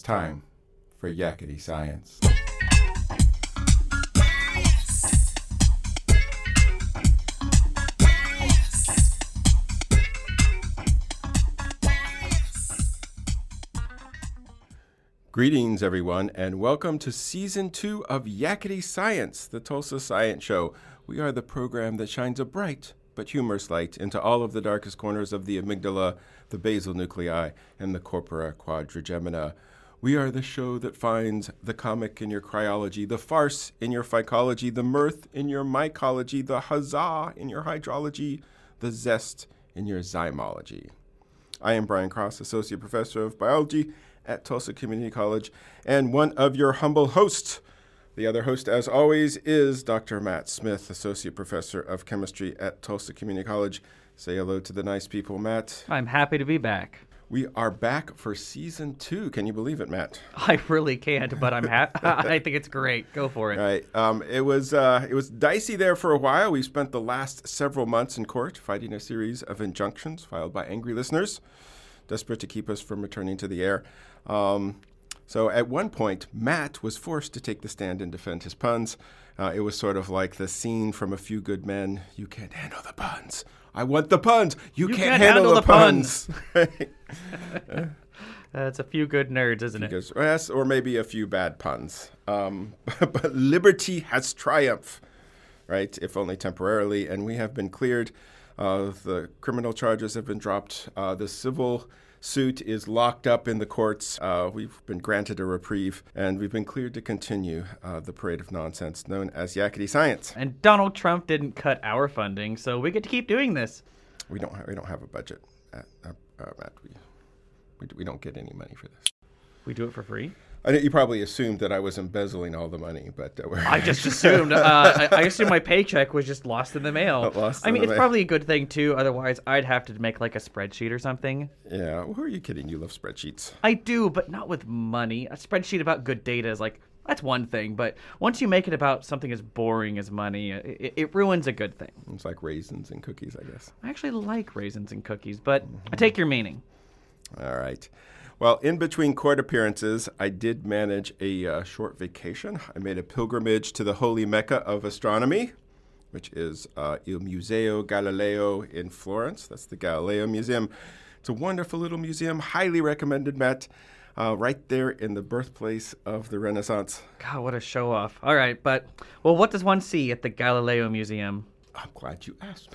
time for Yakety Science. Greetings, everyone, and welcome to Season 2 of Yakety Science, the Tulsa Science Show. We are the program that shines a bright but humorous light into all of the darkest corners of the amygdala, the basal nuclei, and the corpora quadrigemina. We are the show that finds the comic in your cryology, the farce in your phycology, the mirth in your mycology, the huzzah in your hydrology, the zest in your zymology. I am Brian Cross, Associate Professor of Biology at Tulsa Community College, and one of your humble hosts. The other host, as always, is Dr. Matt Smith, Associate Professor of Chemistry at Tulsa Community College. Say hello to the nice people, Matt. I'm happy to be back. We are back for Season 2. Can you believe it, Matt? I really can't, but I'm happy. I think it's great. Go for it. Right. It was dicey there for a while. We spent the last several months in court fighting a series of injunctions filed by angry listeners, desperate to keep us from returning to the air. So at one point, Matt was forced to take the stand and defend his puns. It was sort of like the scene from A Few Good Men. You can't handle the puns. I want the puns. You can't handle the puns. That's A Few Good Nerds, isn't it? Yes, or maybe a few bad puns. But liberty has triumphed, right? If only temporarily. And we have been cleared. The criminal charges have been dropped. The civil suit is locked up in the courts. We've been granted a reprieve, and we've been cleared to continue the parade of nonsense known as Yakety Science. And Donald Trump didn't cut our funding, so we get to keep doing this. We don't have a budget, Matt. We don't get any money for this. We do it for free? You probably assumed that I was embezzling all the money, but I just assumed. I assumed my paycheck was just lost in the mail. It's probably a good thing, too. Otherwise, I'd have to make like a spreadsheet or something. Yeah. Well, who are you kidding? You love spreadsheets. I do, but not with money. A spreadsheet about good data is that's one thing. But once you make it about something as boring as money, it ruins a good thing. It's like raisins and cookies, I guess. I actually like raisins and cookies, but I take your meaning. All right. Well, in between court appearances, I did manage a short vacation. I made a pilgrimage to the holy Mecca of astronomy, which is Il Museo Galileo in Florence. That's the Galileo Museum. It's a wonderful little museum, highly recommended, Matt, right there in the birthplace of the Renaissance. God, what a show-off. All right, but, what does one see at the Galileo Museum? I'm glad you asked.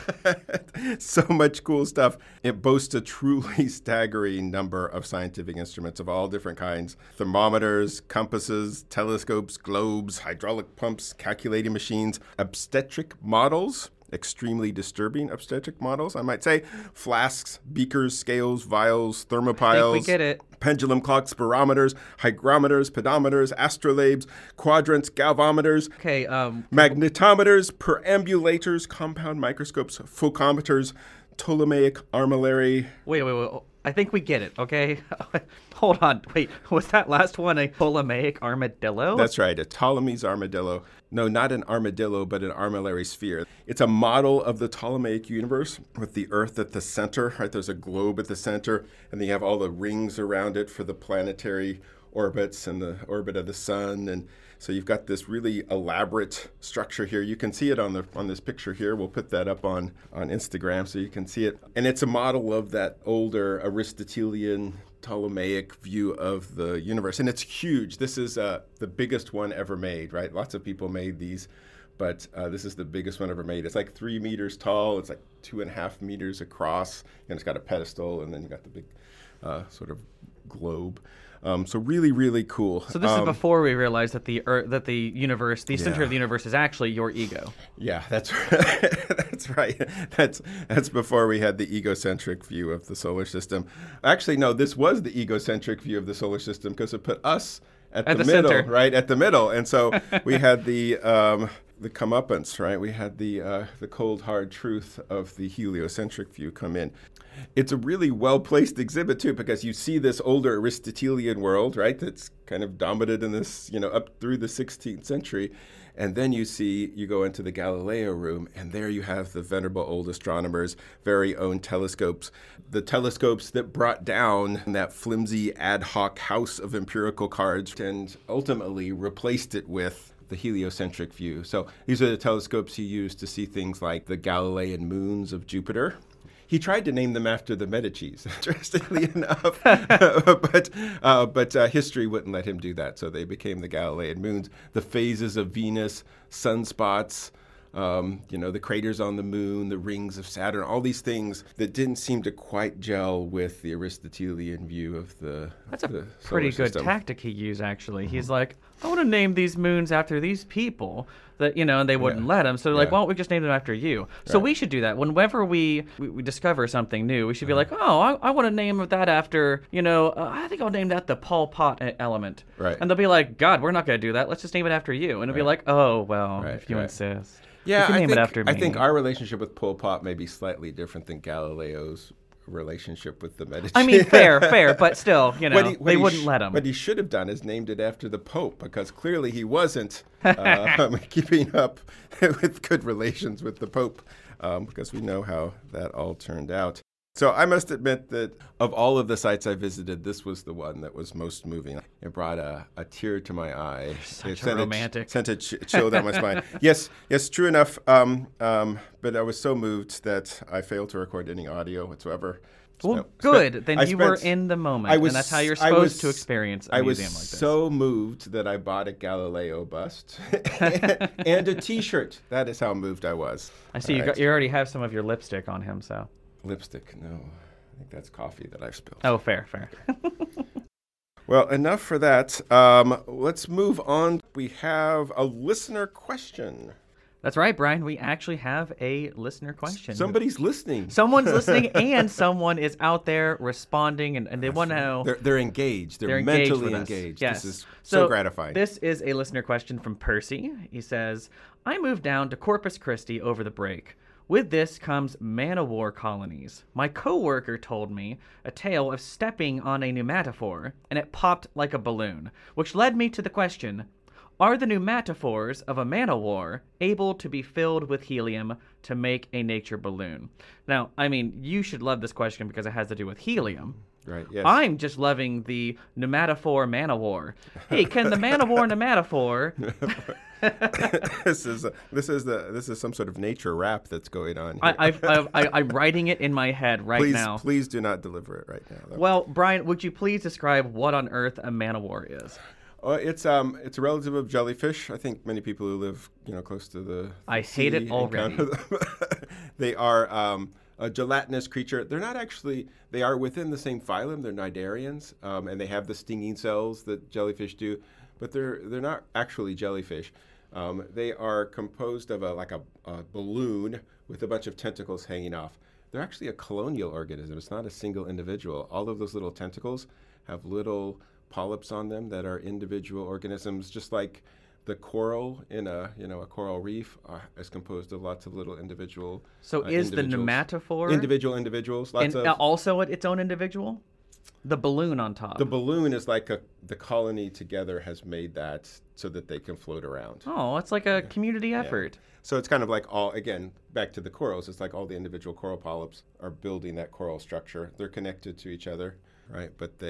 So much cool stuff. It boasts a truly staggering number of scientific instruments of all different kinds. Thermometers, compasses, telescopes, globes, hydraulic pumps, calculating machines, obstetric models, extremely disturbing obstetric models, I might say, flasks, beakers, scales, vials, thermopiles. I think we get it. Pendulum clocks, barometers, hygrometers, pedometers, astrolabes, quadrants, galvanometers, magnetometers, perambulators, compound microscopes, phocometers, Ptolemaic armillary. Wait. I think we get it, okay? Hold on. Wait, was that last one a Ptolemaic armadillo? That's right, a Ptolemy's armadillo. No, not an armadillo, but an armillary sphere. It's a model of the Ptolemaic universe with the Earth at the center, right? There's a globe at the center, and then you have all the rings around it for the planetary orbits and the orbit of the sun. And so you've got this really elaborate structure here. You can see it on this picture here. We'll put that up on Instagram so you can see it. And it's a model of that older Aristotelian Ptolemaic view of the universe. And it's huge. This is the biggest one ever made, right? Lots of people made these, but this is the biggest one ever made. It's like 3 meters tall. It's like 2.5 meters across. And it's got a pedestal, and then you got the big sort of globe. So really, really cool. So this is before we realized that the universe, the center of the universe, is actually your ego. Yeah, that's right. That's right. That's before we had the egocentric view of the solar system. Actually, no, this was the egocentric view of the solar system because it put us at the middle, center. Right at the middle, and so we had the comeuppance, right? We had the cold hard truth of the heliocentric view come in. It's a really well-placed exhibit, too, because you see this older Aristotelian world, right, that's kind of dominated in this, up through the 16th century. And then you go into the Galileo room, and there you have the venerable old astronomer's very own telescopes, the telescopes that brought down that flimsy ad hoc house of empirical cards and ultimately replaced it with the heliocentric view. So these are the telescopes he used to see things like the Galilean moons of Jupiter. He tried to name them after the Medicis, interestingly enough, but history wouldn't let him do that, so they became the Galilean moons. The phases of Venus, sunspots, the craters on the moon, the rings of Saturn, all these things that didn't seem to quite gel with the Aristotelian view of the That's a the pretty solar good system. tactic he used, actually. He's like, I want to name these moons after these people that, and they wouldn't let him. So they're like, Yeah. why don't we just name them after you? So Right. we should do that. Whenever we discover something new, we should be like, oh, I want to name that after, I think I'll name that the Pol Pot element. Right. And they'll be like, God, we're not going to do that. Let's just name it after you. And it'll be like, oh, well, Right, if you right. insist. Yeah, you can I name think, it after me. I think our relationship with Pol Pot may be slightly different than Galileo's relationship with the Medici. I mean, fair, but still, What they wouldn't let him. What he should have done is named it after the Pope, because clearly he wasn't keeping up with good relations with the Pope, because we know how that all turned out. So I must admit that of all of the sites I visited, this was the one that was most moving. It brought a tear to my eye. Such It a romantic. sent a chill down my spine. Yes, true enough. But I was so moved that I failed to record any audio whatsoever. Well, So, good. Then I you were spent- in the moment, I was- and that's how you're I supposed was- to experience a I was museum like this. so moved that I bought a Galileo bust and a T-shirt. That is how moved I was. I see All right. you already have some of your lipstick on him, so. Lipstick. No, I think that's coffee that I've spilled. Oh, fair. Well, enough for that. Let's move on. We have a listener question. That's right, Brian. We actually have a listener question. Somebody's listening. Someone's listening, and someone is out there responding, and they want to know. They're engaged. They're engaged mentally with us. engaged. Yes. This is so gratifying. This is a listener question from Percy. He says, I moved down to Corpus Christi over the break. With this comes man-o-war colonies. My coworker told me a tale of stepping on a pneumatophore, and it popped like a balloon, which led me to the question, are the pneumatophores of a man-o-war able to be filled with helium to make a nature balloon? Now, I mean, you should love this question because it has to do with helium. Right. Yes. I'm just loving the pneumatophore man-o-war. Hey, can the man-o-war pneumatophore... this is some sort of nature rap that's going on here. I'm writing it in my head right now. Please do not deliver it right now. Though. Well, Brian, would you please describe what on earth a man-o-war is? It's a relative of jellyfish. I think many people who live close to the I hate it sea already. encounter them. They are a gelatinous creature. They're not actually. They are within the same phylum. They're cnidarians, and they have the stinging cells that jellyfish do, but they're not actually jellyfish. They are composed of a balloon with a bunch of tentacles hanging off. They're actually a colonial organism. It's not a single individual. All of those little tentacles have little polyps on them that are individual organisms, just like the coral in a coral reef is composed of lots of little individual. So is the individuals. pneumatophore individuals? Lots and of. also its own individual? The balloon on top. The balloon is like the colony together has made that so that they can float around. Oh, it's like a community effort. So it's kind of like back to the corals. It's like all the individual coral polyps are building that coral structure. They're connected to each other, right? But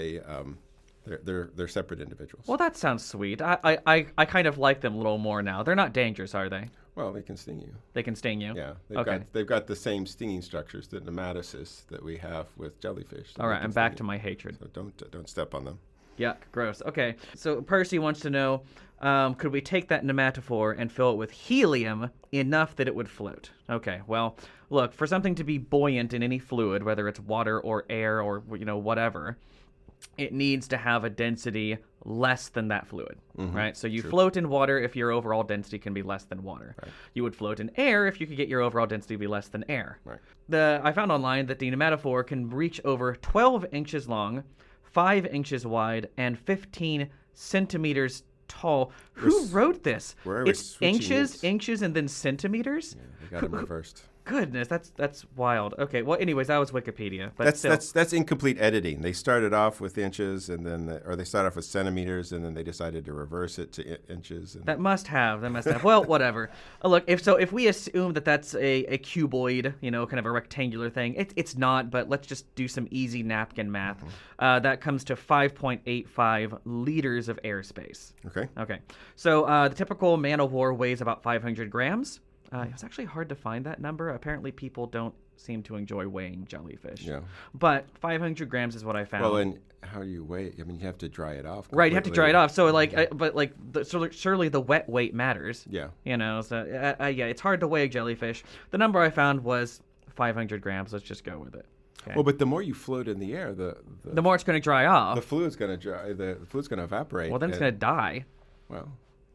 they're separate individuals. Well, that sounds sweet. I kind of like them a little more now. They're not dangerous, are they? Well, they can sting you. They can sting you? Yeah, Okay. they've got the same stinging structures, the nematocysts that we have with jellyfish. So All they right, can I'm sting back you. to my hatred. So don't step on them. Yuck, gross. Okay, so Percy wants to know, could we take that pneumatophore and fill it with helium enough that it would float? Okay, well, look, for something to be buoyant in any fluid, whether it's water or air or, whatever, it needs to have a density less than that fluid, right? So you float in water if your overall density can be less than water. Right. You would float in air if you could get your overall density to be less than air. Right. I found online that the pneumatophore can reach over 12 inches long, 5 inches wide, and 15 centimeters tall. Who wrote this? Where are we It's switching inches, this? inches, and then centimeters? Yeah, they got them reversed. goodness, that's wild. Okay, well, anyways, that was Wikipedia. But That's incomplete editing. They started off with inches, and then or they started off with centimeters, and then they decided to reverse it to inches. And That must have. Well, whatever. Look, if we assume that that's a cuboid, kind of a rectangular thing, it's not. But let's just do some easy napkin math. That comes to 5.85 liters of airspace. Okay. Okay. So the typical man o' war weighs about 500 grams. It's actually hard to find that number. Apparently, people don't seem to enjoy weighing jellyfish. Yeah. But 500 grams is what I found. Well, and how do you weigh it? I mean, you have to dry it off. Right, you have to dry it completely. off. So, surely the wet weight matters. Yeah. So yeah, it's hard to weigh a jellyfish. The number I found was 500 grams. Let's just go with it. Okay. Well, but the more you float in the air, the more it's going to dry off. the fluid's going to dry. The fluid's going to evaporate. Well, then it's going to die. Well,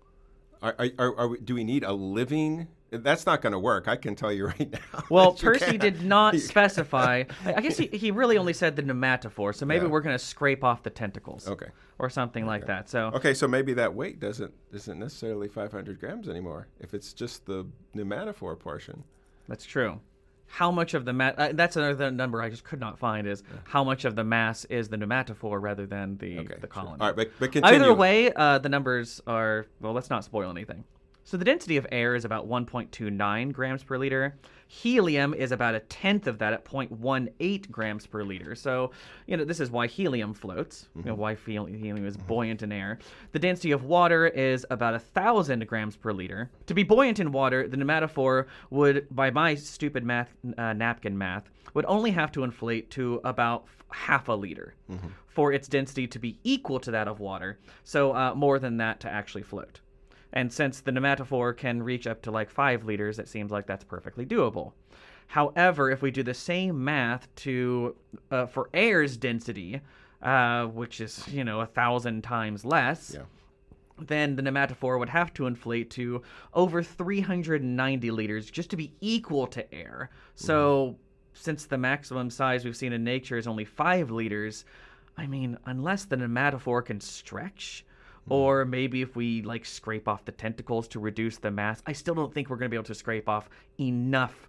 do we need a living? That's not going to work. I can tell you right now. Well, that you Percy can't. did not specify. I guess he really only said the nematophore, so maybe Yeah. we're going to scrape off the tentacles. Okay. Or something like that. So Okay, so maybe that weight isn't necessarily 500 grams anymore. If it's just the pneumatophore portion. that's true. How much of the mass? That's another number I just could not find. Is how much of the mass is the pneumatophore rather than the Sure. colony? All right, but continue. Either way, the numbers are, well, let's not spoil anything. So the density of air is about 1.29 grams per liter. Helium is about a tenth of that at 0.18 grams per liter. So, this is why helium floats, why helium is buoyant in air. The density of water is about 1,000 grams per liter. To be buoyant in water, the pneumatophore would, by my stupid napkin math, would only have to inflate to about half a liter for its density to be equal to that of water. So more than that to actually float. And since the pneumatophore can reach up to like 5 liters, it seems like that's perfectly doable. However, if we do the same math for air's density, which is 1,000 times less, then the pneumatophore would have to inflate to over 390 liters just to be equal to air. So since the maximum size we've seen in nature is only 5 liters, I mean, unless the pneumatophore can stretch, or maybe if we scrape off the tentacles to reduce the mass, I still don't think we're going to be able to scrape off enough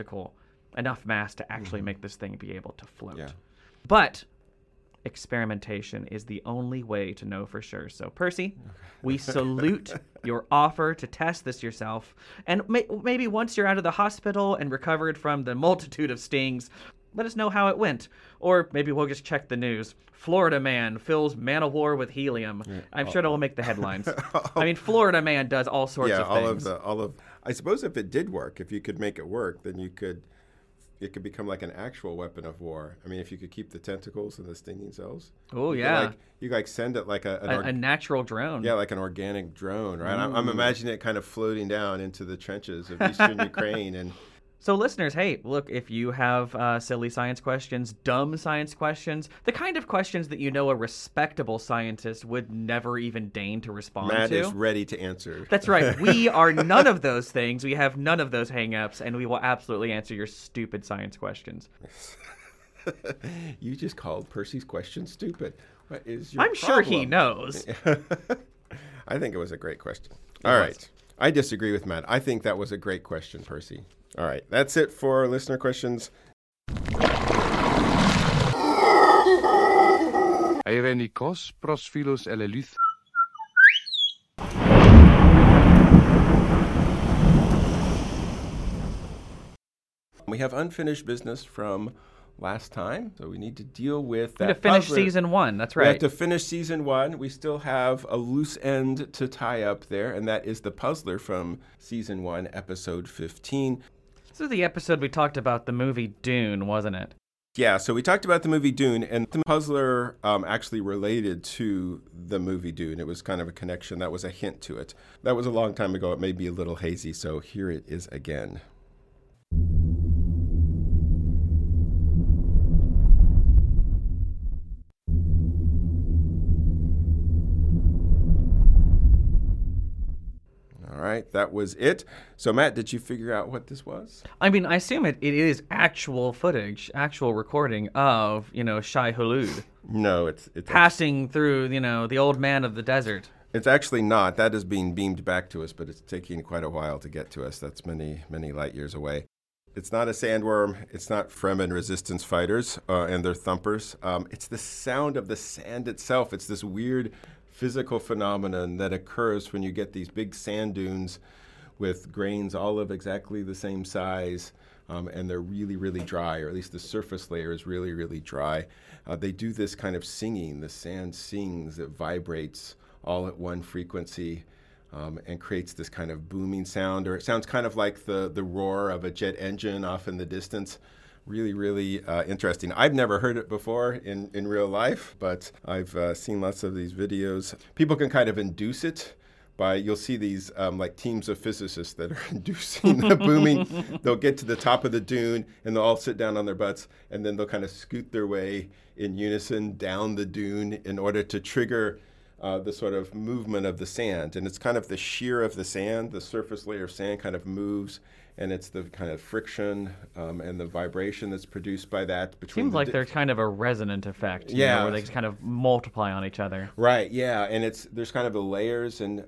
mass to actually make this thing be able to float. Yeah. But experimentation is the only way to know for sure. So Percy, we salute your offer to test this yourself. And maybe once you're out of the hospital and recovered from the multitude of stings, let us know how it went. Or maybe we'll just check the news. Florida man fills man of war with helium. Yeah. I'm sure that will make the headlines. I mean, Florida man does all sorts of things. I suppose if it did work, if you could make it work, then it could become like an actual weapon of war. I mean, if you could keep the tentacles and the stinging cells. Oh, yeah. You send it like a natural drone. Yeah, like an organic drone, right? I'm imagining it kind of floating down into the trenches of eastern Ukraine and... So listeners, hey, look, if you have silly science questions, dumb science questions, the kind of questions that a respectable scientist would never even deign to respond Matt to. is ready to answer. That's right. We are none of those things. We have none of those hang-ups, and we will absolutely answer your stupid science questions. You just called Percy's question stupid. What is your I'm problem? sure he knows. I think it was a great question. All right. I disagree with Matt. I think that was a great question, Percy. All right, that's it for listener questions. Eirenikos Prosphilos Eleleuth. We have unfinished business from last time, so we need to deal with that. We have to finish puzzler. season 1, that's right. We have to finish season 1. We still have a loose end to tie up there, and that is the puzzler from season 1, episode 15. This is the episode we talked about the movie Dune, wasn't it? Yeah, so we talked about the movie Dune, and the puzzler actually related to the movie Dune. It was kind of a connection. That was a hint to it. That was a long time ago. It may be a little hazy, so here it is again. All right, that was it. So, Matt, did you figure out what this was? I mean, I assume it is actual footage, actual recording of, Shai Hulud. No, it's passing through, the old man of the desert. It's actually not. That is being beamed back to us, but it's taking quite a while to get to us. That's many, many light years away. It's not a sandworm. It's not Fremen resistance fighters and their thumpers. It's the sound of the sand itself. It's this weird physical phenomenon that occurs when you get these big sand dunes with grains all of exactly the same size, and they're really, really dry, or at least the surface layer is really, really dry. They do this kind of singing. The sand sings. It vibrates all at one frequency. And creates this kind of booming sound, or it sounds kind of like the roar of a jet engine off in the distance. Really, really interesting. I've never heard it before in real life, but I've seen lots of these videos. People can kind of induce it by, you'll see these like teams of physicists that are inducing the booming. They'll get to the top of the dune and they'll all sit down on their butts, and then they'll kind of scoot their way in unison down the dune in order to trigger the sort of movement of the sand. And it's kind of the shear of the sand, the surface layer of sand kind of moves, and it's the kind of friction and the vibration that's produced by that. Seems like there's kind of a resonant effect, yeah, where they just kind of multiply on each other. Right, yeah, and there's kind of the layers, and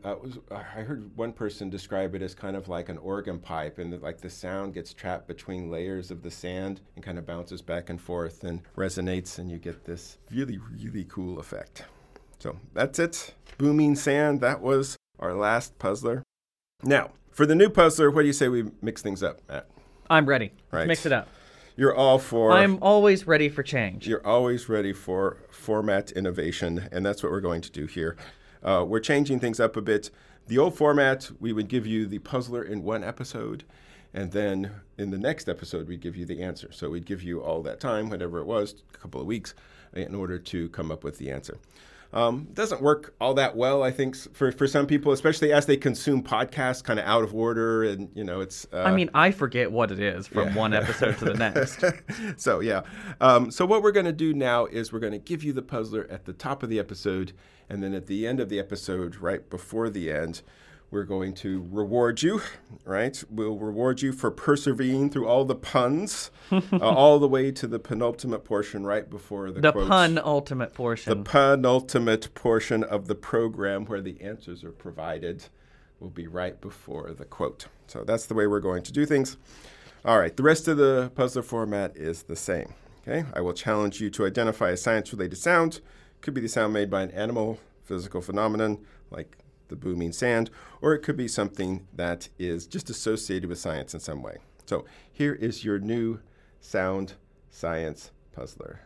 I heard one person describe it as kind of like an organ pipe, and like the sound gets trapped between layers of the sand and kind of bounces back and forth and resonates, and you get this really, really cool effect. So that's it. Booming sand. That was our last puzzler. Now, for the new puzzler, what do you say we mix things up, Matt? I'm ready. Right. Let's mix it up. You're all for... I'm always ready for change. You're always ready for format innovation, and that's what we're going to do here. We're changing things up a bit. The old format, we would give you the puzzler in one episode, and then in the next episode, we'd give you the answer. So we'd give you all that time, whatever it was, a couple of weeks, in order to come up with the answer. Doesn't work all that well, I think, for some people, especially as they consume podcasts kind of out of order. And, it's... I mean, I forget what it is from one episode to the next. So, yeah. So what we're going to do now is we're going to give you the puzzler at the top of the episode. And then at the end of the episode, right before the end, we're going to reward you, right? We'll reward you for persevering through all the puns, all the way to the penultimate portion right before the quotes. The pun-ultimate portion. The penultimate portion of the program where the answers are provided will be right before the quote. So that's the way we're going to do things. All right, the rest of the puzzler format is the same. Okay, I will challenge you to identify a science-related sound. Could be the sound made by an animal, physical phenomenon, like the booming sand, or it could be something that is just associated with science in some way. So here is your new sound science puzzler.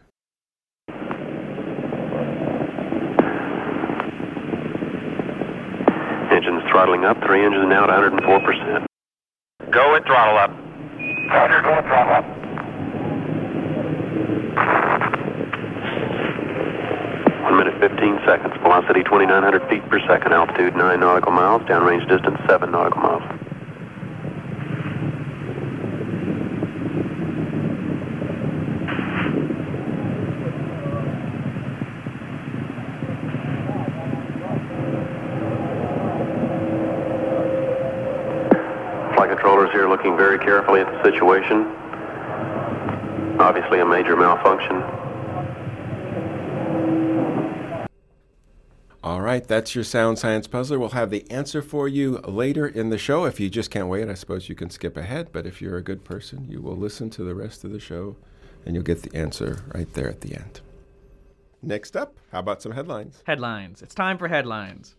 Engines throttling up, 3 engines now at 104%. Go at throttle up. Roger, go at throttle up. 1 minute, 15 seconds. Velocity 2,900 feet per second. Altitude 9 nautical miles. Downrange distance 7 nautical miles. Flight controllers here looking very carefully at the situation. Obviously a major malfunction. All right, that's your sound science puzzler. We'll have the answer for you later in the show. If you just can't wait, I suppose you can skip ahead. But if you're a good person, you will listen to the rest of the show, and you'll get the answer right there at the end. Next up, how about some headlines? Headlines. It's time for headlines.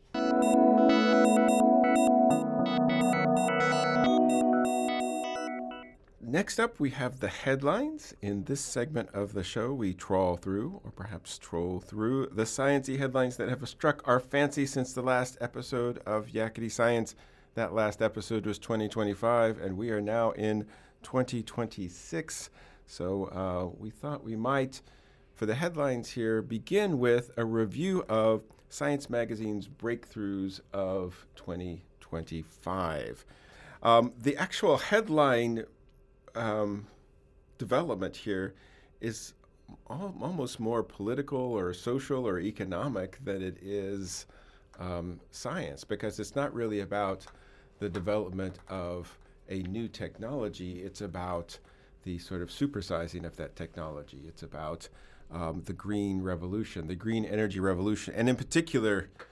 Next up, we have the headlines. In this segment of the show, we trawl through, or perhaps troll through, the sciencey headlines that have struck our fancy since the last episode of Yakety Science. That last episode was 2025, and we are now in 2026. So we thought we might, for the headlines here, begin with a review of Science Magazine's breakthroughs of 2025. The actual headline development here is almost more political or social or economic than it is science, because it's not really about the development of a new technology. It's about the sort of supersizing of that technology. It's about the green revolution, the green energy revolution, and in particular,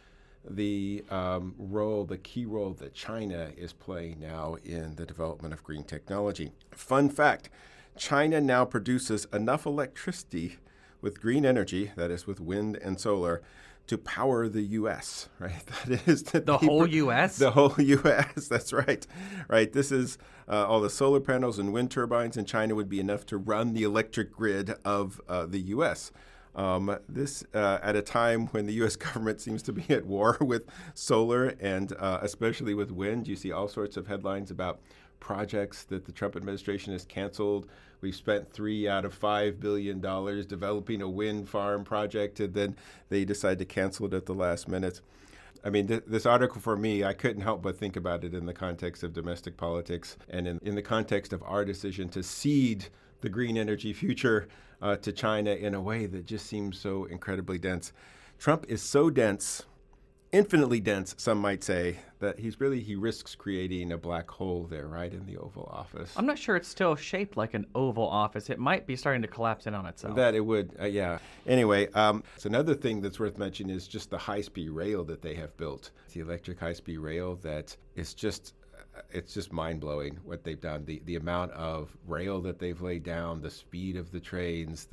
the key role that China is playing now in the development of green technology. Fun fact, China now produces enough electricity with green energy, that is with wind and solar, to power the U.S., right? That is the whole U.S.? The whole U.S., that's right. Right, this is all the solar panels and wind turbines in China would be enough to run the electric grid of the U.S. This at a time when the U.S. government seems to be at war with solar and especially with wind. You see all sorts of headlines about projects that the Trump administration has canceled. We've spent $3 out of $5 billion developing a wind farm project, and then they decide to cancel it at the last minute. I mean, this article for me, I couldn't help but think about it in the context of domestic politics and in the context of our decision to cede the green energy future to China in a way that just seems so incredibly dense. Trump is so dense, infinitely dense, some might say, that he risks creating a black hole there, right, in the Oval Office. I'm not sure it's still shaped like an Oval Office. It might be starting to collapse in on itself. That it would, yeah. Anyway, so another thing that's worth mentioning is just the high-speed rail that they have built. The electric high-speed rail that is just, it's just mind-blowing what they've done. The amount of rail that they've laid down, the speed of the trains,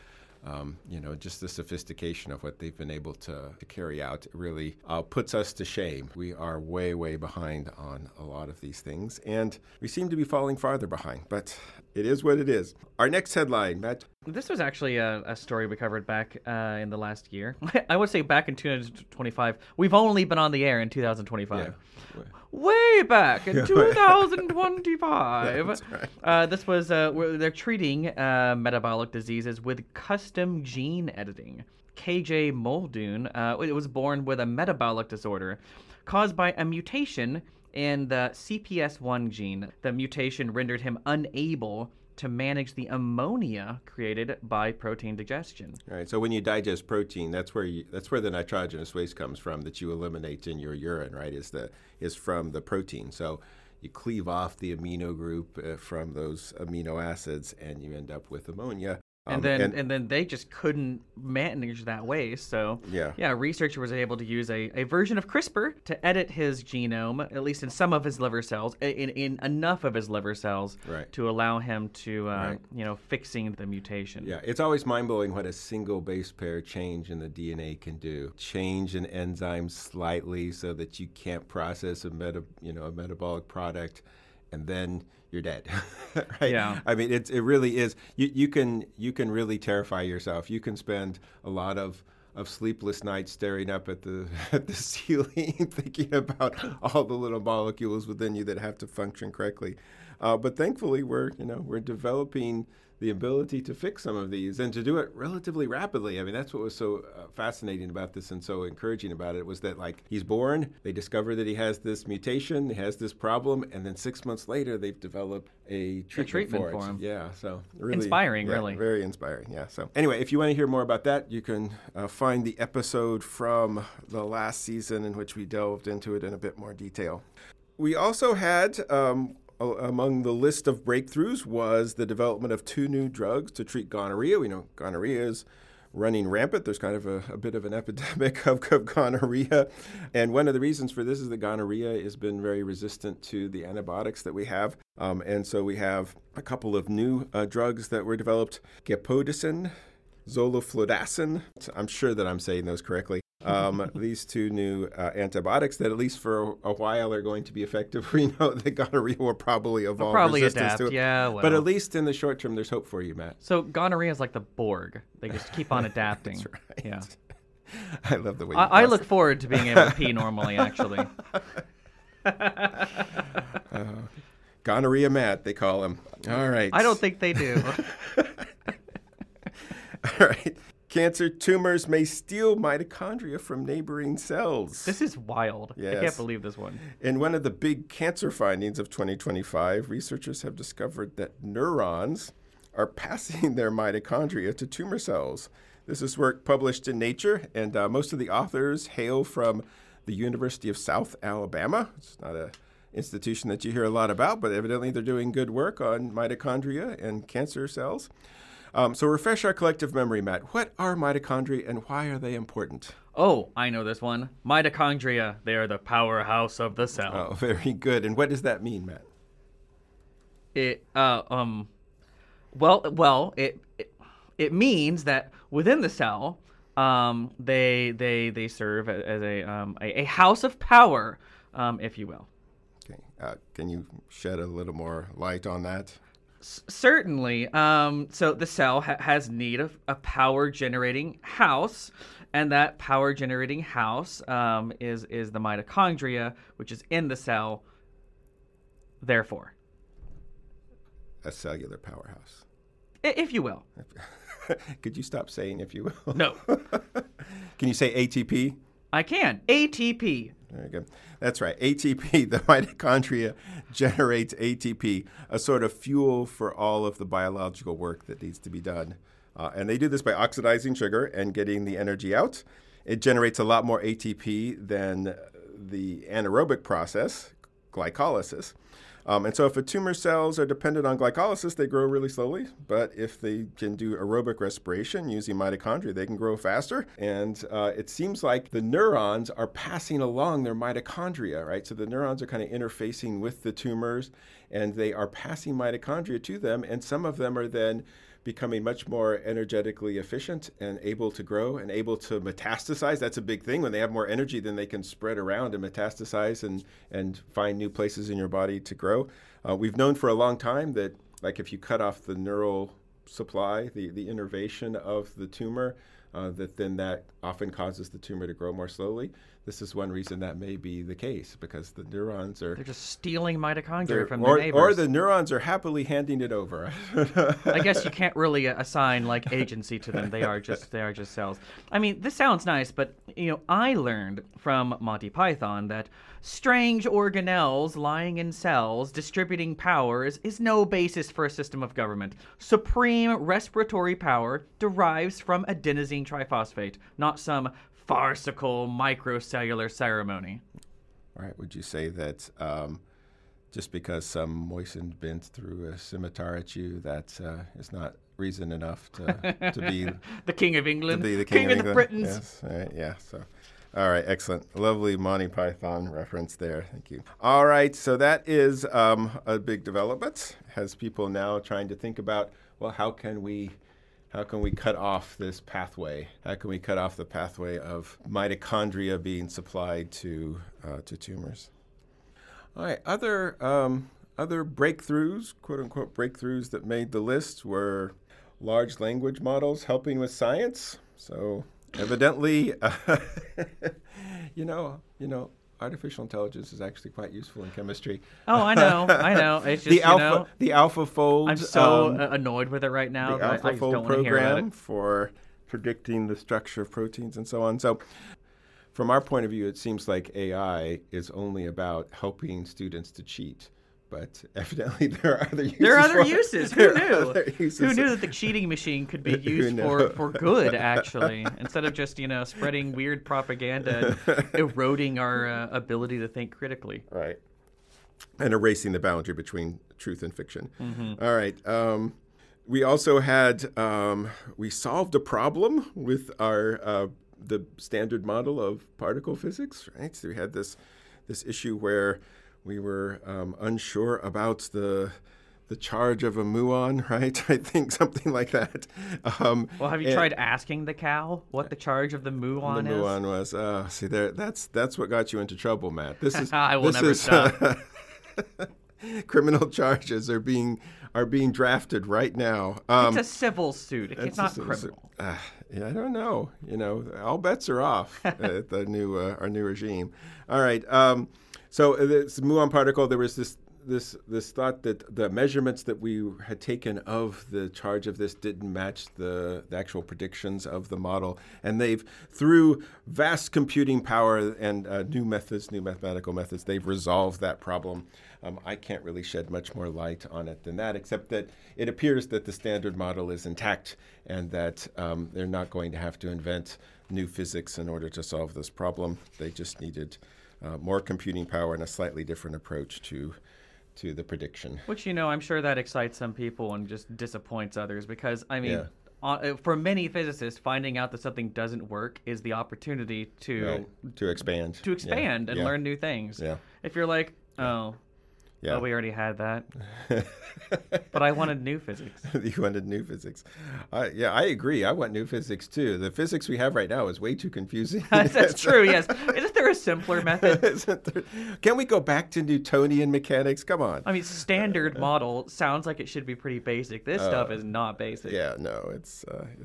just the sophistication of what they've been able to carry out really puts us to shame. We are way, way behind on a lot of these things, and we seem to be falling farther behind, but it is what it is. Our next headline, Matt. This was actually a story we covered back in the last year. I would say back in 2025. We've only been on the air in 2025. Yeah. Way back in 2025. That's right. This was they're treating metabolic diseases with custom gene editing. KJ Muldoon it was born with a metabolic disorder caused by a mutation in the CPS1 gene. The mutation rendered him unable to manage the ammonia created by protein digestion. All right. So when you digest protein, that's where the nitrogenous waste comes from that you eliminate in your urine, right? Is from the protein. So you cleave off the amino group from those amino acids, and you end up with ammonia. And then they just couldn't manage that waste. So yeah, researcher was able to use a version of CRISPR to edit his genome, at least in some of his liver cells, in enough of his liver cells, right, to allow him to fixing the mutation. Yeah, it's always mind-blowing what a single base pair change in the DNA can do. Change an enzyme slightly so that you can't process a metabolic product, and then you're dead. Right? Yeah. I mean, it really is. You can really terrify yourself. You can spend a lot of sleepless nights staring up at the ceiling, thinking about all the little molecules within you that have to function correctly. But thankfully, we're developing the ability to fix some of these and to do it relatively rapidly. I mean, that's what was so fascinating about this and so encouraging about it was that, like, he's born, they discover that he has this mutation, he has this problem, and then 6 months later, they've developed a treatment for him. Yeah, so really inspiring, really. Very inspiring, yeah. So anyway, if you want to hear more about that, you can find the episode from the last season in which we delved into it in a bit more detail. We also had... among the list of breakthroughs was the development of 2 new drugs to treat gonorrhea. We know gonorrhea is running rampant. There's kind of a bit of an epidemic of gonorrhea. And one of the reasons for this is that gonorrhea has been very resistant to the antibiotics that we have. And so we have a couple of new drugs that were developed, gepotidacin, zoliflodacin. I'm sure that I'm saying those correctly. These 2 new antibiotics that at least for a while are going to be effective. We know that gonorrhea will probably evolve resistance adapt. to it. Yeah, well. But at least in the short term, there's hope for you, Matt. So gonorrhea is like the Borg. They just keep on adapting. That's right. Yeah. I love the way I look forward to being able to pee normally, actually. Gonorrhea Matt, they call him. All right. I don't think they do. All right. Cancer tumors may steal mitochondria from neighboring cells. This is wild. Yes. I can't believe this one. In one of the big cancer findings of 2025, researchers have discovered that neurons are passing their mitochondria to tumor cells. This is work published in Nature, and most of the authors hail from the University of South Alabama. It's not an institution that you hear a lot about, but evidently they're doing good work on mitochondria and cancer cells. So refresh our collective memory, Matt. What are mitochondria and why are they important? Oh, I know this one. Mitochondria, they are the powerhouse of the cell. Oh, very good. And what does that mean, Matt? It it means that within the cell, they serve as a house of power, if you will. Okay. Can you shed a little more light on that? Certainly. So the cell has need of a power generating house, and that power generating house is the mitochondria, which is in the cell. Therefore, A cellular powerhouse. if you will. Could you stop saying if you will? No. Can you say ATP? I can. ATP. Very good. That's right. ATP, the mitochondria generates ATP, a sort of fuel for all of the biological work that needs to be done. And they do this by oxidizing sugar and getting the energy out. It generates a lot more ATP than the anaerobic process, glycolysis. And so if a tumor cells are dependent on glycolysis, they grow really slowly. But if they can do aerobic respiration using mitochondria, they can grow faster. And it seems like the neurons are passing along their mitochondria, right? So the neurons are kind of interfacing with the tumors, and they are passing mitochondria to them. And some of them are then becoming much more energetically efficient and able to grow and able to metastasize. That's a big thing. When they have more energy, then they can spread around and metastasize and find new places in your body to grow. We've known for a long time that, like, if you cut off the neural supply, the innervation of the tumor, that often causes the tumor to grow more slowly. This is one reason that may be the case, because the neurons are... They're just stealing mitochondria from their neighbors. Or the neurons are happily handing it over. I guess you can't really assign like agency to them. They are just cells. I mean, this sounds nice, but I learned from Monty Python that strange organelles lying in cells distributing power is no basis for a system of government. Supreme respiratory power derives from adenosine triphosphate, not some farcical microcellular ceremony. All right. Would you say that just because some moistened bent through a scimitar at you, that is not reason enough to be the King of England, to be the King of England? the Britons? Yes. All right. Yeah. So, all right. Excellent. Lovely Monty Python reference there. Thank you. All right. So that is a big development. Has people now trying to think about, well, how can we cut off this pathway? How can we cut off the pathway of mitochondria being supplied to tumors? All right, other breakthroughs, quote unquote breakthroughs that made the list were large language models helping with science. So evidently, artificial intelligence is actually quite useful in chemistry. Oh, I know. It's just, the AlphaFold. I'm so annoyed with it right now. The AlphaFold program for predicting the structure of proteins and so on. So from our point of view, it seems like AI is only about helping students to cheat. But evidently there are other uses. There are other uses. Who knew? Who knew that the cheating machine could be used for good, actually, instead of just, spreading weird propaganda and eroding our ability to think critically. Right. And erasing the boundary between truth and fiction. Mm-hmm. All right. We also had, we solved a problem with our the standard model of particle physics, right? So we had this issue where we were unsure about the charge of a muon, right? I think something like that. Well, have you tried asking the cow what the charge of the muon is? The muon was, see there, that's what got you into trouble, Matt. This is I will never stop. Criminal charges are being drafted right now. It's a civil suit. It's not criminal. Yeah, I don't know. All bets are off at our new regime. All right. So this muon particle, there was this thought that the measurements that we had taken of the charge of this didn't match the actual predictions of the model. And they've, through vast computing power and new mathematical methods, they've resolved that problem. I can't really shed much more light on it than that, except that it appears that the standard model is intact and that they're not going to have to invent new physics in order to solve this problem. They just needed more computing power and a slightly different approach to to the prediction. Which, I'm sure that excites some people and just disappoints others because, Yeah. For many physicists, finding out that something doesn't work is the opportunity to expand. and Yeah. learn new things. Yeah. If you're like, oh, we already had that. But I wanted new physics. You wanted new physics. I agree. I want new physics too. The physics we have right now is way too confusing. That's true, yes. Isn't there a simpler method? Can we go back to Newtonian mechanics? Come on. I mean, standard model sounds like it should be pretty basic. This stuff is not basic. Yeah, no, it's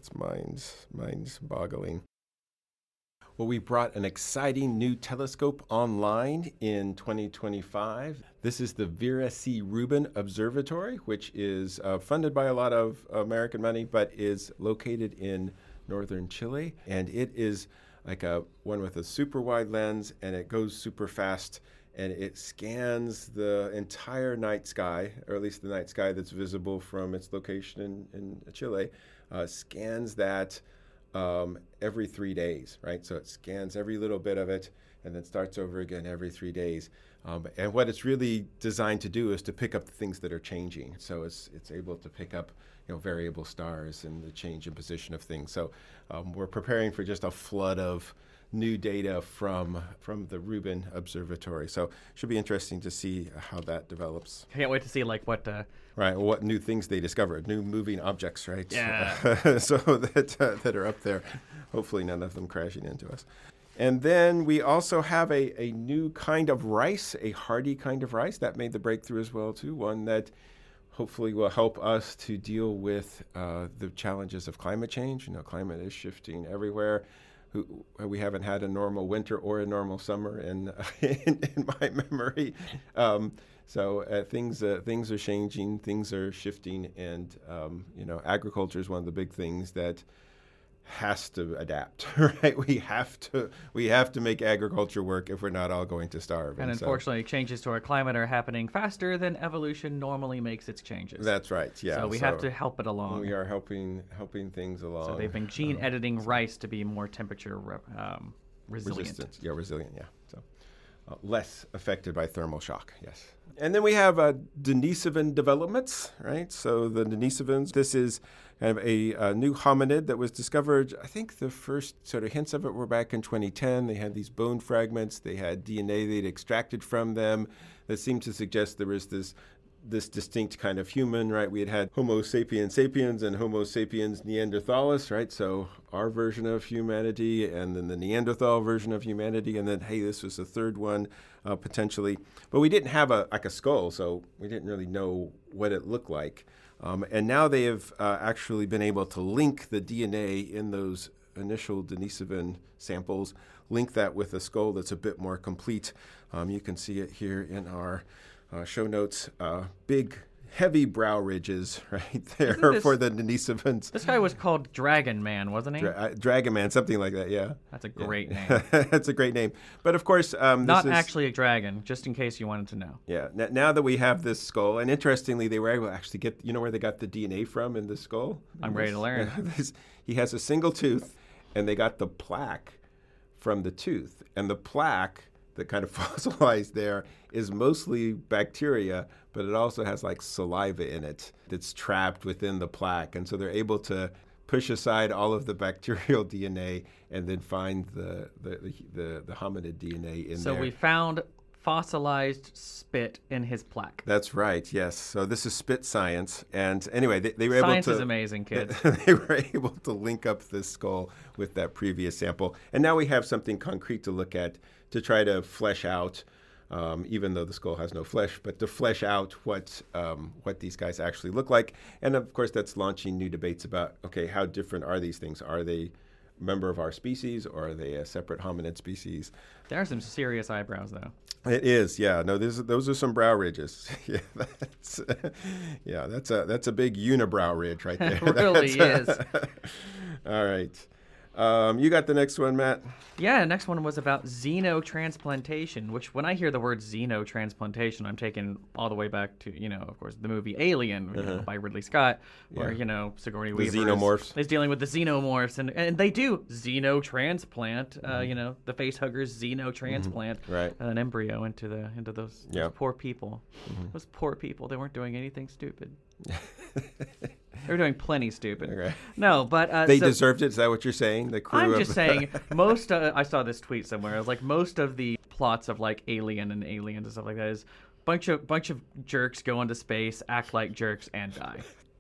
mind-boggling. Well, we brought an exciting new telescope online in 2025. This is the Vera C. Rubin Observatory, which is funded by a lot of American money, but is located in northern Chile. And it is like one with a super wide lens, and it goes super fast, and it scans the entire night sky, or at least the night sky that's visible from its location in Chile, scans that every 3 days, right? So it scans every little bit of it and then starts over again every 3 days. And what it's really designed to do is to pick up the things that are changing. So it's able to pick up variable stars and the change in position of things. So we're preparing for just a flood of new data from the Rubin Observatory. So it should be interesting to see how that develops. I can't wait to see Right, what new things they discovered, new moving objects, right? Yeah. So that are up there. Hopefully none of them crashing into us. And then we also have a new kind of rice, a hardy kind of rice that made the breakthrough as well too, one that hopefully will help us to deal with the challenges of climate change. Climate is shifting everywhere. We haven't had a normal winter or a normal summer in my memory. So things are changing, things are shifting, and agriculture is one of the big things that has to adapt. Right? We have to make agriculture work if we're not all going to starve. And unfortunately, changes to our climate are happening faster than evolution normally makes its changes. That's right. Yeah. So we have to help it along. We are helping things along. So they've been gene editing rice to be more temperature resilient. Yeah, resilient. Yeah. So less affected by thermal shock. Yes. And then we have Denisovan developments, right? So the Denisovans, this is kind of a new hominid that was discovered. I think the first sort of hints of it were back in 2010. They had these bone fragments. They had DNA they'd extracted from them that seemed to suggest there was this distinct kind of human, right? We had Homo sapiens sapiens and Homo sapiens neanderthalis, right? So our version of humanity and then the Neanderthal version of humanity. And then, hey, this was the third one potentially. But we didn't have a skull, so we didn't really know what it looked like. And now they have actually been able to link the DNA in those initial Denisovan samples, link that with a skull that's a bit more complete. You can see it here in our show notes, big, heavy brow ridges right there for the Denisovans. This guy was called Dragon Man, wasn't he? Dragon Man, something like that, yeah. That's a great name. That's a great name. But of course, not actually a dragon, just in case you wanted to know. Yeah. Now that we have this skull, and interestingly, they were able to actually get, where they got the DNA from in the skull? I'm ready to learn. He has a single tooth, and they got the plaque from the tooth. And the plaque that kind of fossilized there is mostly bacteria, but it also has like saliva in it that's trapped within the plaque. And so they're able to push aside all of the bacterial DNA and then find the hominid DNA in there. So we found fossilized spit in his plaque. That's right, yes. So this is spit science. And anyway, they were able to... Science is amazing, kids. They were able to link up this skull with that previous sample. And now we have something concrete to look at to try to flesh out, even though the skull has no flesh, but to flesh out what these guys actually look like. And of course, that's launching new debates about, okay, how different are these things? Are they a member of our species, or are they a separate hominid species? There are some serious eyebrows, though. It is, yeah. No, those are some brow ridges. That's a big unibrow ridge right there. It really is. All right. You got the next one, Matt. Yeah, next one was about xenotransplantation, which when I hear the word xenotransplantation, I'm taken all the way back to, of course, the movie Alien by Ridley Scott, where, Sigourney Weaver xenomorphs. is dealing with the xenomorphs, and they do xenotransplant, the facehuggers xenotransplant an embryo into those poor people. Those poor people, they weren't doing anything stupid. They were doing plenty stupid. Okay. No, but they deserved it. Is that what you're saying? The crew. I'm just saying most. I saw this tweet somewhere. It was like most of the plots of like Alien and Aliens and stuff like that is bunch of jerks go into space, act like jerks, and die.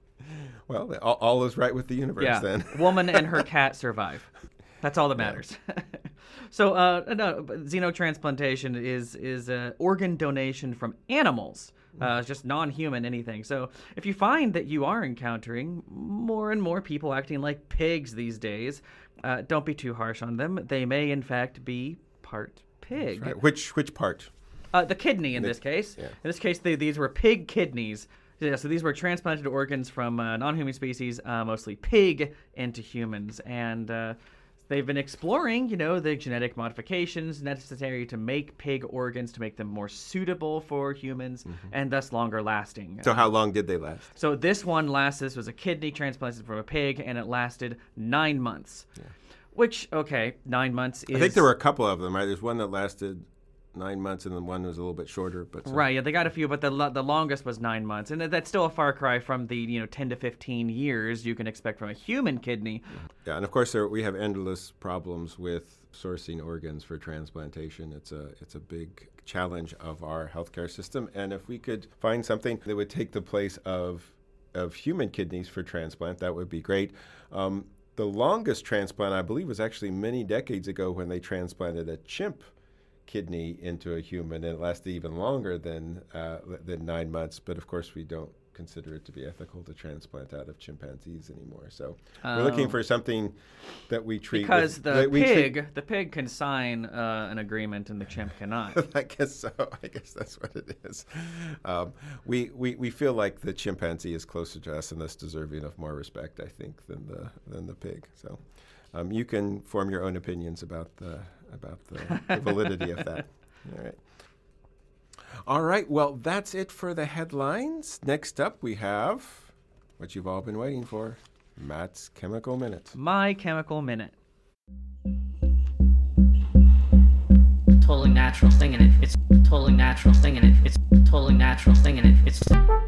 Well, all is right with the universe then. Woman and her cat survive. That's all that matters. So, xenotransplantation is organ donation from animals. Just non-human anything. So if you find that you are encountering more and more people acting like pigs these days, don't be too harsh on them. They may, in fact, be part pig. Right. Which part? The kidney in this case. Yeah. In this case, these were pig kidneys. Yeah, so these were transplanted organs from non-human species, mostly pig, into humans. And they've been exploring, the genetic modifications necessary to make pig organs to make them more suitable for humans and thus longer lasting. So how long did they last? So this was a kidney transplanted from a pig, and it lasted 9 months. Yeah. Which, 9 months is... I think there were a couple of them, right? There's one that lasted 9 months, and then one was a little bit shorter. But Right, yeah, they got a few, but the longest was 9 months. And that's still a far cry from the 10 to 15 years you can expect from a human kidney. Yeah, and of course we have endless problems with sourcing organs for transplantation. It's a big challenge of our healthcare system, and if we could find something that would take the place of human kidneys for transplant, that would be great. The longest transplant, I believe, was actually many decades ago when they transplanted a chimp kidney into a human, and it lasted even longer than 9 months. But of course, we don't consider it to be ethical to transplant out of chimpanzees anymore. So we're looking for something that we treat because the pig can sign an agreement and the chimp cannot. I guess so. I guess that's what it is. We feel like the chimpanzee is closer to us and thus deserving of more respect, I think, than the pig. So you can form your own opinions about the validity of that. All right. Well, that's it for the headlines. Next up, we have what you've all been waiting for, Matt's Chemical Minute. My Chemical Minute. Totally natural thing in it. It's totally natural thing in it. It's totally natural thing in it. It's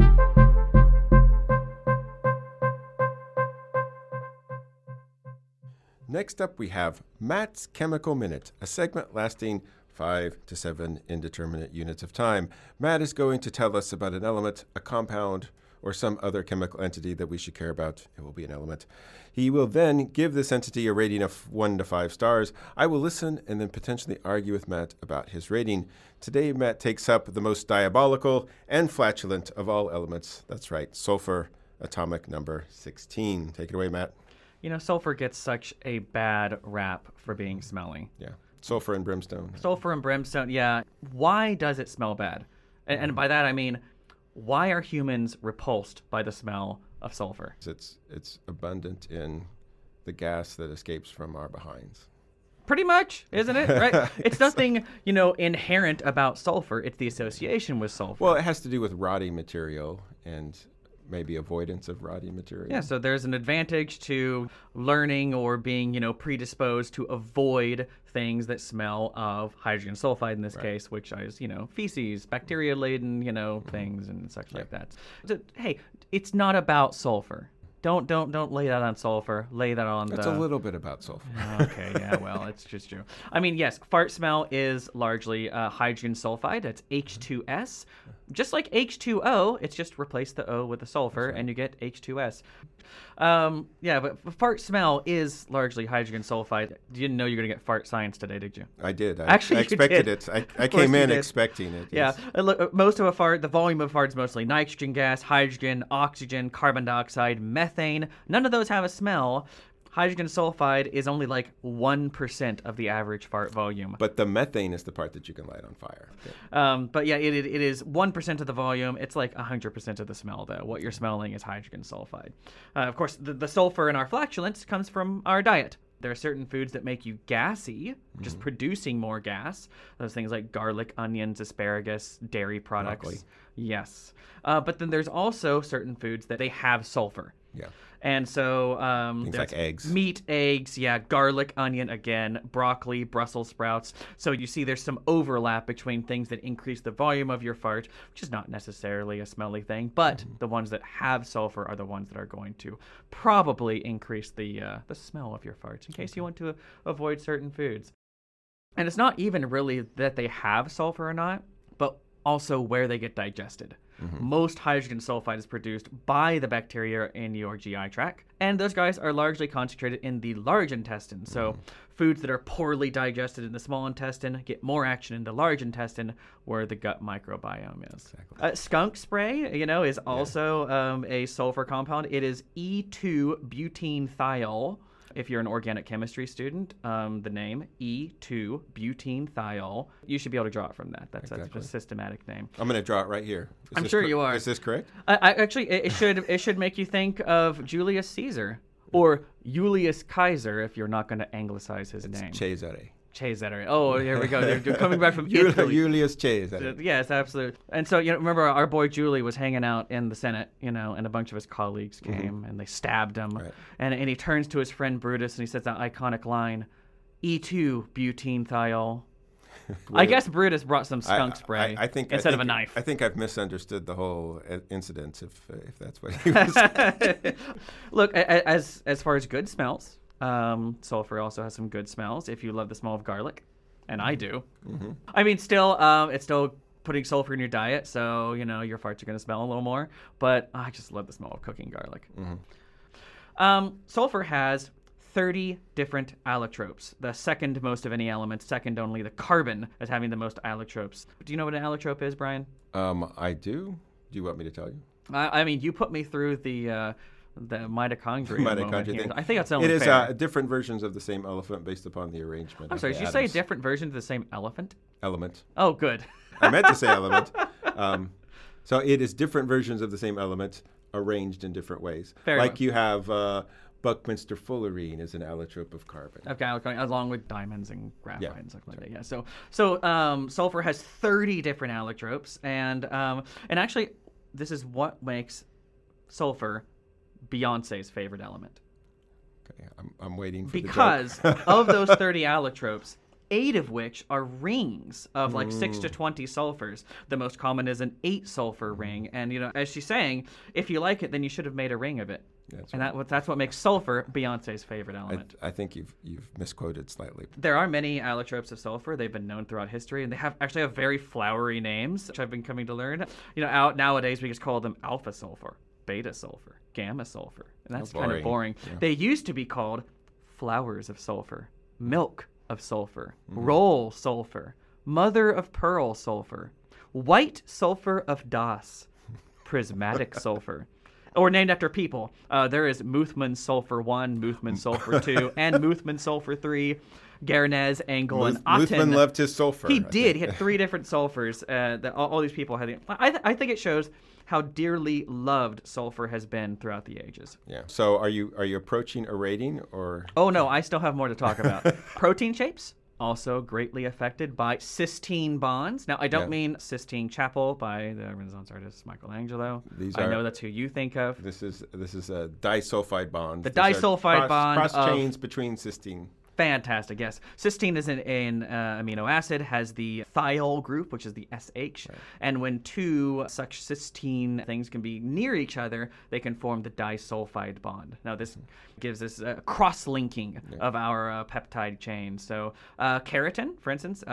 Next up, we have Matt's Chemical Minute, a segment lasting 5 to 7 indeterminate units of time. Matt is going to tell us about an element, a compound, or some other chemical entity that we should care about. It will be an element. He will then give this entity a rating of 1 to 5 stars. I will listen and then potentially argue with Matt about his rating. Today, Matt takes up the most diabolical and flatulent of all elements. That's right, sulfur, atomic number 16. Take it away, Matt. Sulfur gets such a bad rap for being smelly. Yeah. Sulfur and brimstone. Sulfur and brimstone, yeah. Why does it smell bad? And by that I mean, why are humans repulsed by the smell of sulfur? It's abundant in the gas that escapes from our behinds. Pretty much, isn't it? Right? It's nothing, inherent about sulfur. It's the association with sulfur. Well, it has to do with rotting material and maybe avoidance of rotting material. Yeah, so there's an advantage to learning or being, predisposed to avoid things that smell of hydrogen sulfide in this case, which is, feces, bacteria-laden, things and such like that. So, hey, it's not about sulfur. Don't lay that on sulfur. Lay that on It's a little bit about sulfur. Okay, yeah, well, it's just true. I mean, yes, fart smell is largely hydrogen sulfide. That's H2S. Just like H2O, it's just replace the O with the sulfur, and you get H2S. Yeah, but fart smell is largely hydrogen sulfide. You didn't know you were going to get fart science today, did you? I did. Actually, I expected it. I came in expecting it. Yeah. Yes. Look, most of a fart, the volume of a fart is mostly nitrogen gas, hydrogen, oxygen, carbon dioxide, methane. None of those have a smell. Hydrogen sulfide is only like 1% of the average fart volume. But the methane is the part that you can light on fire. But yeah, it is 1% of the volume. It's like 100% of the smell, though. What you're smelling is hydrogen sulfide. Of course, the sulfur in our flatulence comes from our diet. There are certain foods that make you gassy, just producing more gas. Those things like garlic, onions, asparagus, dairy products. Broccoli. Yes. But then there's also certain foods that they have sulfur. Yeah. And so Things like eggs. Meat, eggs, garlic, onion, again, broccoli, Brussels sprouts. So you see there's some overlap between things that increase the volume of your fart, which is not necessarily a smelly thing, but the ones that have sulfur are the ones that are going to probably increase the smell of your farts in case you want to avoid certain foods. And it's not even really that they have sulfur or not, but also where they get digested. Most hydrogen sulfide is produced by the bacteria in your GI tract, and those guys are largely concentrated in the large intestine. So foods that are poorly digested in the small intestine get more action in the large intestine where the gut microbiome is. Exactly. Skunk spray, is also a sulfur compound. It is E2-butene-thiol. If you're an organic chemistry student, the name E2-butene-thiol, you should be able to draw it from that. That's a systematic name. I'm going to draw it right here. I'm sure you are. Is this correct? Actually, it should make you think of Julius Caesar or Julius Kaiser if you're not going to anglicize his name. Cesare. Cesare. Oh, here we go. They're coming back from Italy. Julius Caesar. Yes, absolutely. And so, remember our boy Julie was hanging out in the Senate, and a bunch of his colleagues came and they stabbed him. Right. And he turns to his friend Brutus and he says that iconic line, E2-butene-thiol. I guess Brutus brought some skunk spray instead of a knife. I think I've misunderstood the whole incident, if that's what he was saying. Look, as far as good smells, sulfur also has some good smells if you love the smell of garlic, and I do. I mean, still, it's still putting sulfur in your diet, so your farts are going to smell a little more. But I just love the smell of cooking garlic. Sulfur has 30 different allotropes, the second most of any element, second only the carbon as having the most allotropes. Do you know what an allotrope is, Brian? I do. Do you want me to tell you? I mean, you put me through the mitochondria moment here. Thing. I think that's only fair. It is different versions of the same elephant based upon the arrangement. I'm sorry, did you say different versions of the same elephant? Element. Oh, good. I meant to say element. So it is different versions of the same element arranged in different ways. Very like well. You have Buckminster fullerene is an allotrope of carbon. Okay, along with diamonds and graphite and stuff like that. Yeah. So sulfur has 30 different allotropes, and actually, this is what makes sulfur Beyonce's favorite element. Okay, I'm waiting for because the joke. of those 30 allotropes, 8 of which are rings of like 6 to 20 sulfurs. The most common is an 8 sulfur ring, and as she's saying, if you like it, then you should have made a ring of it. That's what makes sulfur Beyonce's favorite element. I think you've misquoted slightly. There are many allotropes of sulfur. They've been known throughout history, and they have very flowery names, which I've been coming to learn. Nowadays we just call them alpha sulfur, beta sulfur, gamma sulfur, and that's kind of boring. Yeah. They used to be called flowers of sulfur, milk of sulfur, roll sulfur, mother of pearl sulfur, white sulfur of Das, prismatic sulfur. Or named after people. There is Muthman Sulfur 1, Muthman Sulfur 2, and Muthman Sulfur 3, Garnez, Engel, and Aten. Muthman loved his sulfur. He did. He had 3 different sulfurs that all these people had. I think it shows how dearly loved sulfur has been throughout the ages. Yeah. So are you approaching a rating or? Oh, no. I still have more to talk about. Protein shapes. Also greatly affected by cysteine bonds. Now, I don't mean Sistine Chapel by the Renaissance artist Michelangelo. I know that's who you think of. This is a disulfide bond. The disulfide bond. Cross chains between cysteine. Fantastic, yes. Cysteine is an amino acid, has the thiol group, which is the SH. Right. And when 2 such cysteine things can be near each other, they can form the disulfide bond. Now, this gives us a cross-linking of our peptide chain. So keratin, for instance,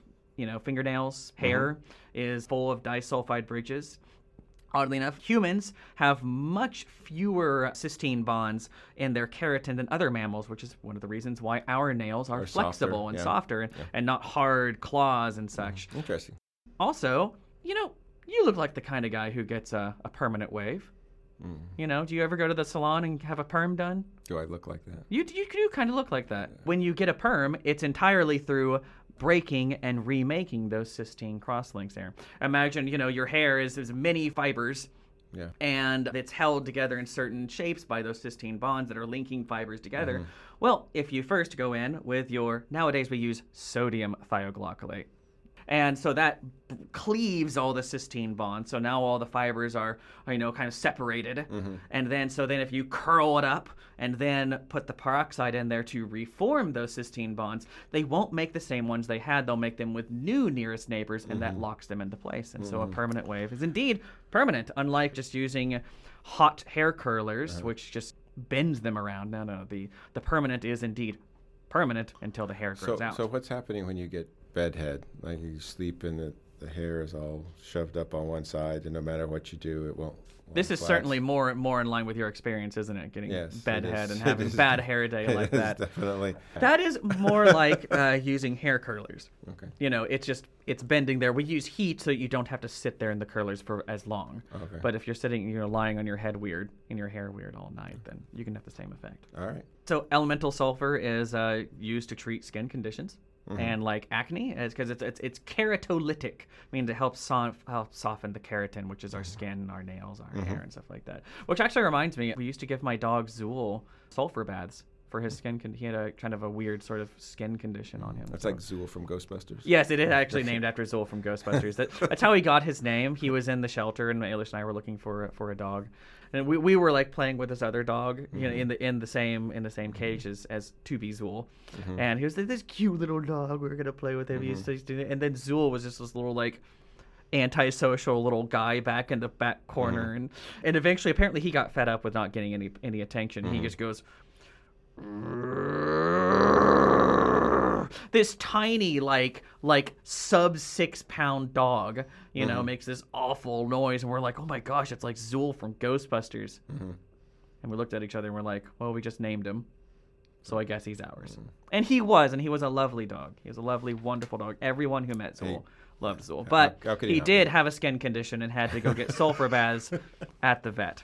fingernails, hair, is full of disulfide bridges. Oddly enough, humans have much fewer cysteine bonds in their keratin than other mammals, which is one of the reasons why our nails are flexible and softer and not hard claws and such. Interesting. Also, you look like the kind of guy who gets a permanent wave. Do you ever go to the salon and have a perm done? Do I look like that? You do kind of look like that. Yeah. When you get a perm, it's entirely through breaking and remaking those cysteine crosslinks there. Imagine, your hair is many fibers Yeah. And it's held together in certain shapes by those cysteine bonds that are linking fibers together. Well, if you first go in with nowadays we use sodium thioglycolate. And so that cleaves all the cysteine bonds. So now all the fibers are kind of separated. And then if you curl it up and then put the peroxide in there to reform those cysteine bonds, they won't make the same ones they had. They'll make them with new nearest neighbors, and that locks them into place. And so a permanent wave is indeed permanent, unlike just using hot hair curlers, which just bends them around. No, the permanent is indeed permanent until the hair grows out. So what's happening when you get bedhead? Like you sleep and the hair is all shoved up on one side, and no matter what you do, it won't. This is certainly more in line with your experience, isn't it? Getting bedhead and having bad hair day like that. Definitely. That is more like using hair curlers. Okay. It's bending there. We use heat so that you don't have to sit there in the curlers for as long. Okay. But if you're sitting, lying on your head weird, in your hair weird all night, then you can have the same effect. All right. So elemental sulfur is used to treat skin conditions. And like acne, because it's keratolytic, meaning it helps soften the keratin, which is our skin, our nails, our hair, and stuff like that. Which actually reminds me, we used to give my dog Zool sulfur baths for his skin. He had a kind of a weird sort of skin condition on him. That's like Zool from Ghostbusters. Yes, it is actually named after Zool from Ghostbusters. That's how he got his name. He was in the shelter, and Ailish and I were looking for a dog. And we were like playing with this other dog, in the same cage as to be Zool, and he was like, this cute little dog. We're gonna play with him. And then Zool was just this little like antisocial little guy back in the back corner, and eventually apparently he got fed up with not getting any attention. He just goes. This tiny like sub 6 pound dog, makes this awful noise, and we're like, oh my gosh, it's like Zool from Ghostbusters. And we looked at each other and we're like, well, we just named him, so I guess he's ours. And he was a lovely dog. He was a lovely, wonderful dog. Everyone who met Zool loved Zool, but he did have a skin condition and had to go get sulfur baths at the vet.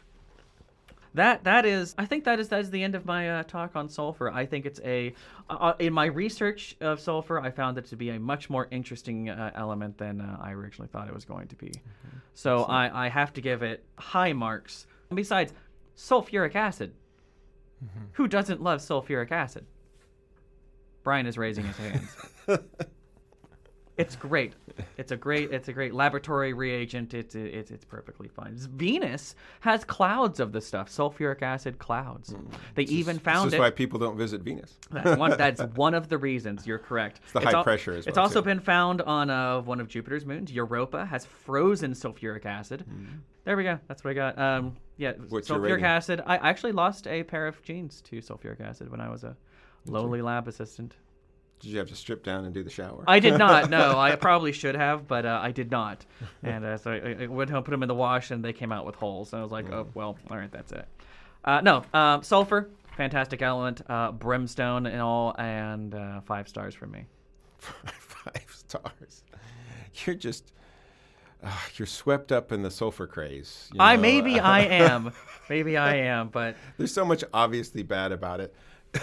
I think that is the end of my talk on sulfur. I think it's in my research of sulfur, I found it to be a much more interesting element than I originally thought it was going to be. So I have to give it high marks. And besides, sulfuric acid. Who doesn't love sulfuric acid? Brian is raising his hands. It's great. It's a great laboratory reagent. It's perfectly fine. Venus has clouds of this stuff, sulfuric acid clouds. They even found it. This is why people don't visit Venus. That's one of the reasons. You're correct. It's the high pressure as well. It's also been found on one of Jupiter's moons. Europa has frozen sulfuric acid. There we go. That's what I got. What's your sulfuric rating? acid. I actually lost a pair of genes to sulfuric acid when I was a lowly lab assistant. Did you have to strip down and do the shower? I did not. No, I probably should have, but I did not. And so I went home, put them in the wash, and they came out with holes. And I was like, oh, well, all right, that's it. Sulfur, fantastic element, brimstone and all, and 5 stars from me. 5 stars. You're just, you're swept up in the sulfur craze. Maybe I am, but there's so much obviously bad about it.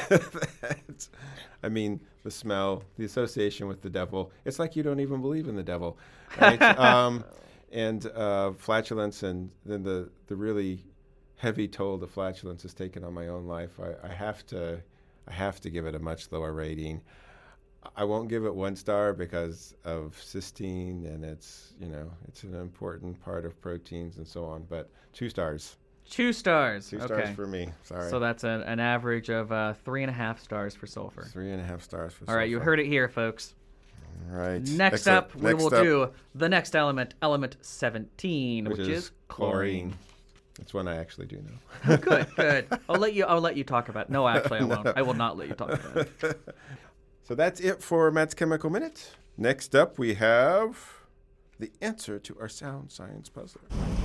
The smell, the association with the devil. It's like you don't even believe in the devil, right? And flatulence, and then the really heavy toll the flatulence has taken on my own life. I have to give it a much lower rating. I won't give it 1 star because of cysteine, and it's an important part of proteins and so on. But 2 stars. 2 stars. 2 stars for me. Sorry. So that's an average of 3.5 stars for sulfur. 3.5 stars for sulfur. All right, you heard it here, folks. All right. Next up, we will do the next element 17, which is chlorine. That's one I actually do know. Good. I'll let you talk about it. No, actually, I won't. I will not let you talk about it. So that's it for Matt's Chemical Minute. Next up, we have the answer to our sound science puzzler.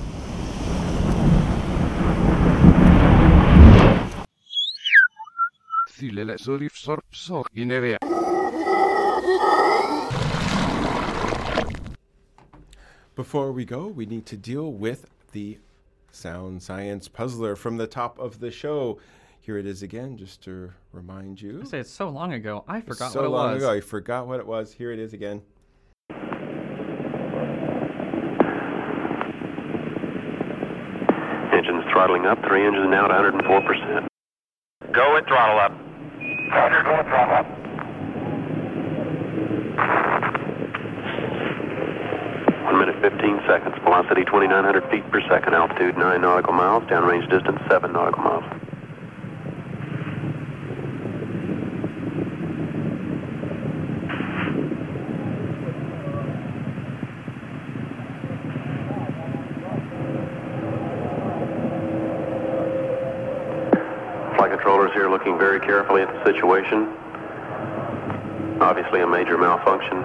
Before we go, we need to deal with the sound science puzzler from the top of the show. Here it is again, just to remind you. I say it's so long ago, I forgot what it was. So long ago, I forgot what it was. Here it is again. Throttling up, 3 engines now at 104%. Go at throttle up. Roger, go at throttle up. 1 minute, 15 seconds. Velocity 2,900 feet per second. Altitude 9 nautical miles. Downrange distance 7 nautical miles. Flight controllers here looking very carefully at the situation. Obviously a major malfunction.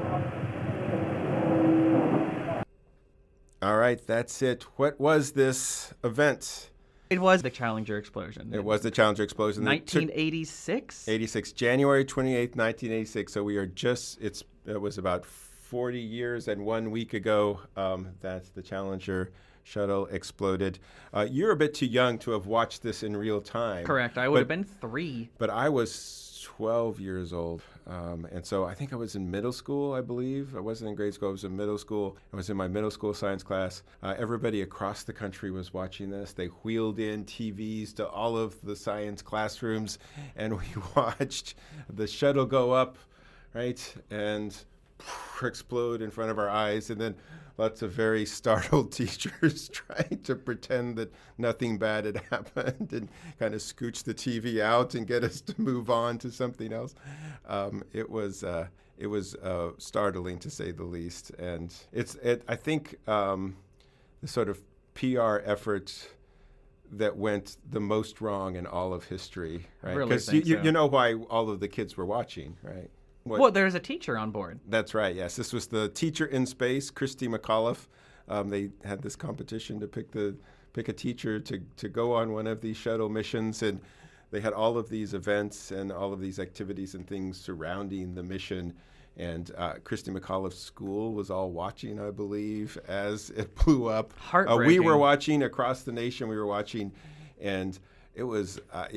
All right, that's it. What was this event? It was the Challenger explosion. It was the Challenger explosion. 1986? 86, January 28th, 1986. So we are it was about 40 years and 1 week ago that the Challenger shuttle exploded. You're a bit too young to have watched this in real time. Correct. I would have been 3. But I was 12 years old. And so I think I was in middle school, I believe. I wasn't in grade school. I was in middle school. I was in my middle school science class. Everybody across the country was watching this. They wheeled in TVs to all of the science classrooms, and we watched the shuttle go up, right, and explode in front of our eyes. And then lots of very startled teachers trying to pretend that nothing bad had happened and kind of scooch the TV out and get us to move on to something else. It was startling, to say the least. And I think the sort of PR effort that went the most wrong in all of history, right? Because you know why all of the kids were watching, right? Well, there's a teacher on board. That's right, yes. This was the teacher in space, Christy McAuliffe. They had this competition to pick a teacher to go on one of these shuttle missions, and they had all of these events and all of these activities and things surrounding the mission. And Christy McAuliffe's school was all watching, I believe, as it blew up. Heartbreaking. We were watching across the nation. We were watching, and it was,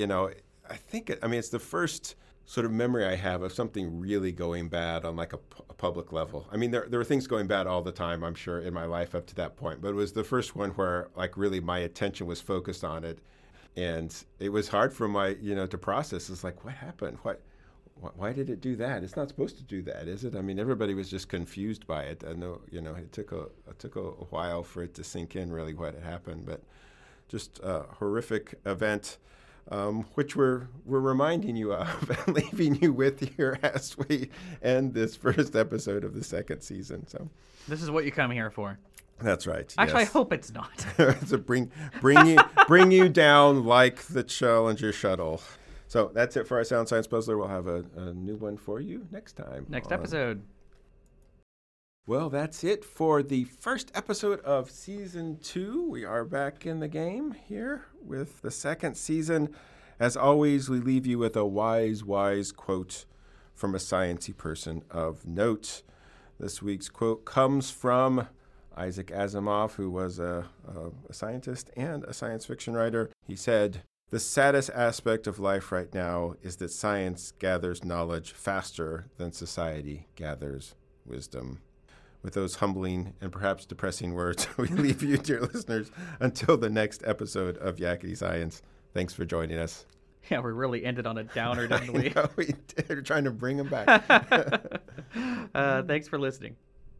it's the first sort of memory I have of something really going bad on like a public level. I mean, there were things going bad all the time, I'm sure, in my life up to that point, but it was the first one where like really my attention was focused on it. And it was hard for my, to process. It's like, what happened? Why did it do that? It's not supposed to do that, is it? I mean, everybody was just confused by it. I know, it took a while for it to sink in really what had happened, but just a horrific event. Which we're reminding you of and leaving you with here as we end this first episode of the second season. So this is what you come here for. That's right. Actually, yes. I hope it's not. So bring you down like the Challenger shuttle. So that's it for our Sound Science Puzzler. We'll have a new one for you next time. Next episode. Well, that's it for the first episode of Season 2. We are back in the game here with the second season. As always, we leave you with a wise quote from a sciencey person of note. This week's quote comes from Isaac Asimov, who was a scientist and a science fiction writer. He said, "The saddest aspect of life right now is that science gathers knowledge faster than society gathers wisdom." With those humbling and perhaps depressing words, we leave you, dear listeners, until the next episode of Yakety Science. Thanks for joining us. Yeah, we really ended on a downer, didn't we? No, we did. We're trying to bring them back. Thanks for listening.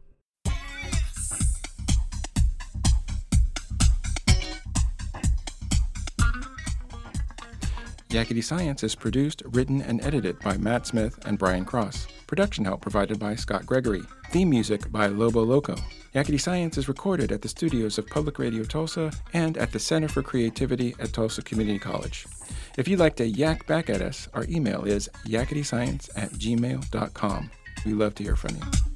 Yakety Science is produced, written, and edited by Matt Smith and Brian Cross. Production help provided by Scott Gregory. Theme music by Lobo Loco. Yakety Science is recorded at the studios of Public Radio Tulsa and at the Center for Creativity at Tulsa Community College. If you'd like to yak back at us, our email is yaketyscience@gmail.com. We love to hear from you.